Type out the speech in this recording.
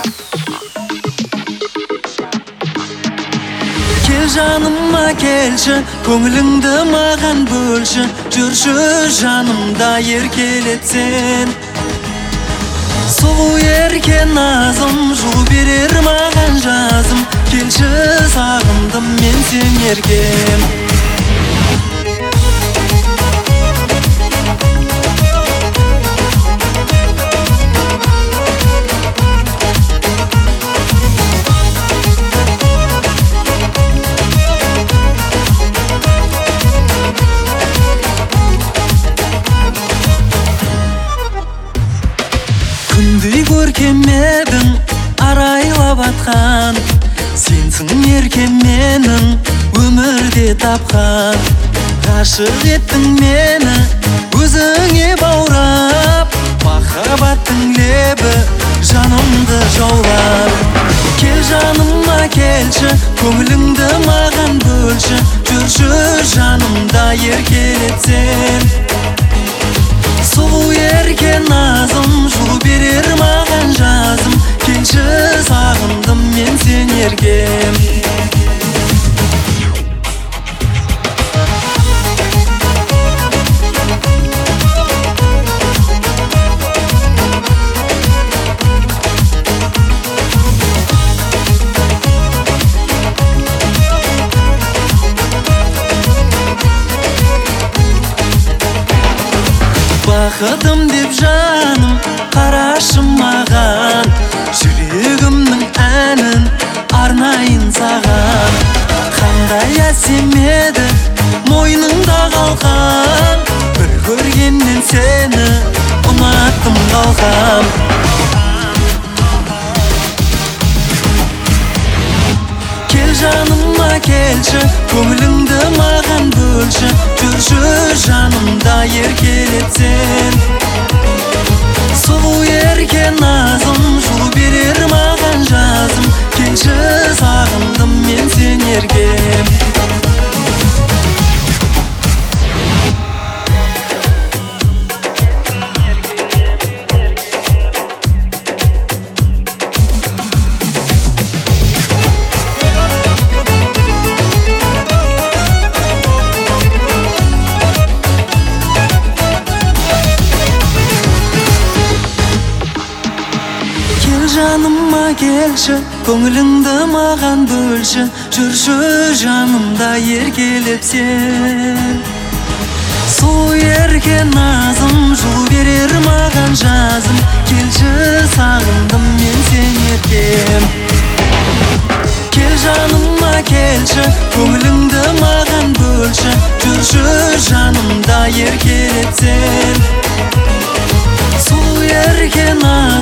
Kel janıma kelçi, көңіліңді маған бөлші. Жүрші жанымда еркелетсен. Сұлу еркен назым, жол берер маған жазым. Келші сағындым мен сен еркем. Күндей көркем едің, арайлап атқан. Сенсің еркем менің, өмірде тапқан. Ғашық еттің мені, өзіңе баурап. Махаббаттың лебі, жанымды жаулап. Кел жаныма келші, көңіліңді маған бөлші. Жүрші жанымда еркелетсен. Сұлу еркен назым, жол берер маған жазым. Келші сағындым мен сен еркем. Бақытым деп жаным, қарашы маған. Жүрегімнің әнін арнайын саған. Қандай әсем еді мойныңда қалқан. Бір көргеннен сені ұнаттым қалқам. Кел жаныма келші, көңіліңді маған бөлші. Жүрші жанымда еркелетсен. Сұлу еркен назым, жол берер маған жазым. Келші сағындым мен сен еркем. Жаныма келші, көңіліңді маған бөлші. Жүрші жанымда еркелепсен. Сұлу еркен назым, жол берер маған жазым. Келші сағындым мен сен еркем. Кел жаныма келші, көңіліңді маған бөлші. Жүрші жанымда еркелепсен. Сұлу еркен назым,